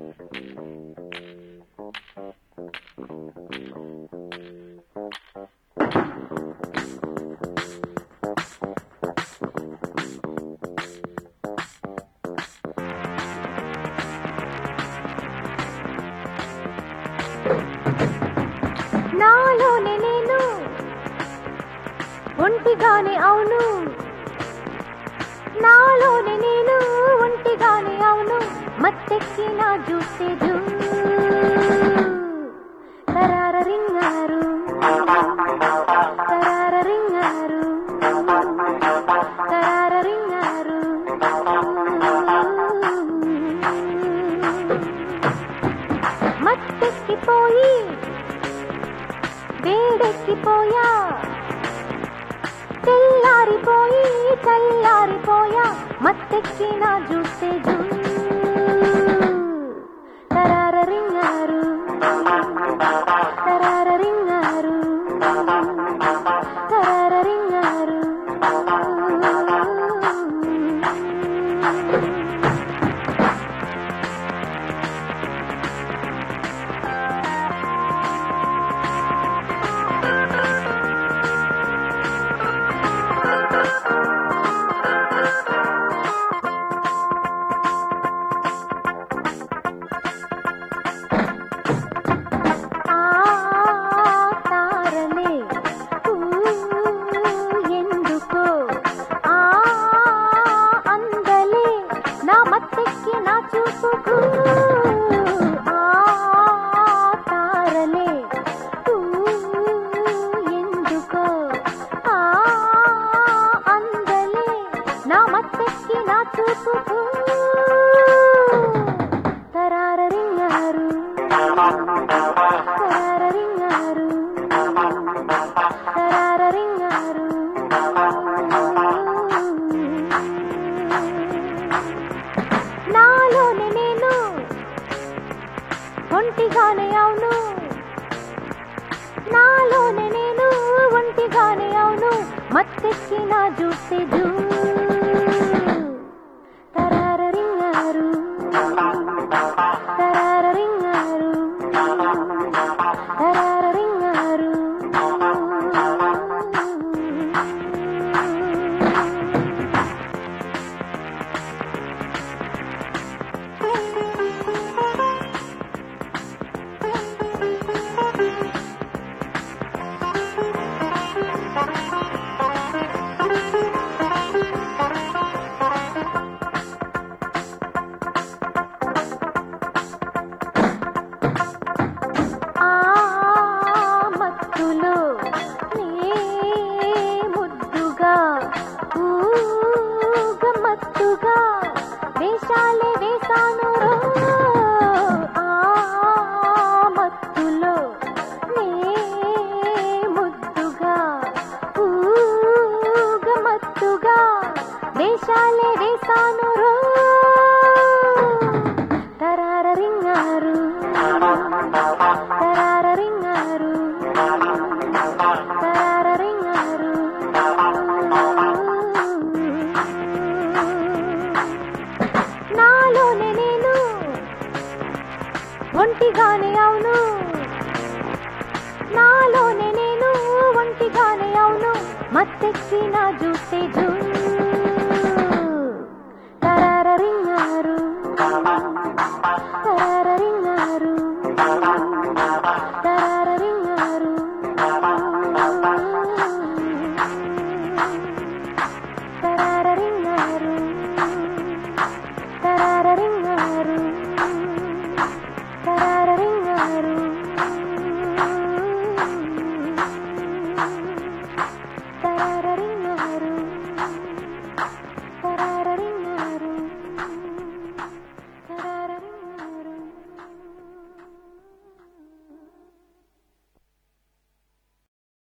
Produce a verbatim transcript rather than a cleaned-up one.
నాలోనే నేను ఒంటిగానే అవును, నాలోనే నేను ఒంటిగానే అవును, మత్తెక్కి నా చూస్తే జూ తరార రింగారు తరార రింగారు తరార రింగారు. మత్తెక్కిపోయి వేడెక్కిపోయా, తెల్లారిపోయి చల్లారిపోయా, మత్తెక్కి నా చూస్తే జూ తరార రింగారు తరార రింగారు తరార రింగారు. నాలోనే నేను ఒంటిగానే అవును, నాలోనే నేను ఒంటిగానే అవును, మత్తెక్కి నా చూస్తే జూ తరార రింగారు తరార రింగారు తరార రింగారు. వేషాలే వేసాను ఆ మత్తులో నే ముద్దుగా ఊగ మత్తుగా వేషాలే వేసాను తరార రింగారు తరార రింగారు తరార రింగారు. నాలోనే నేను ఒంటిగానే అవును, నాలోనే నేను ఒంటిగానే అవును, మత్తెక్కి నా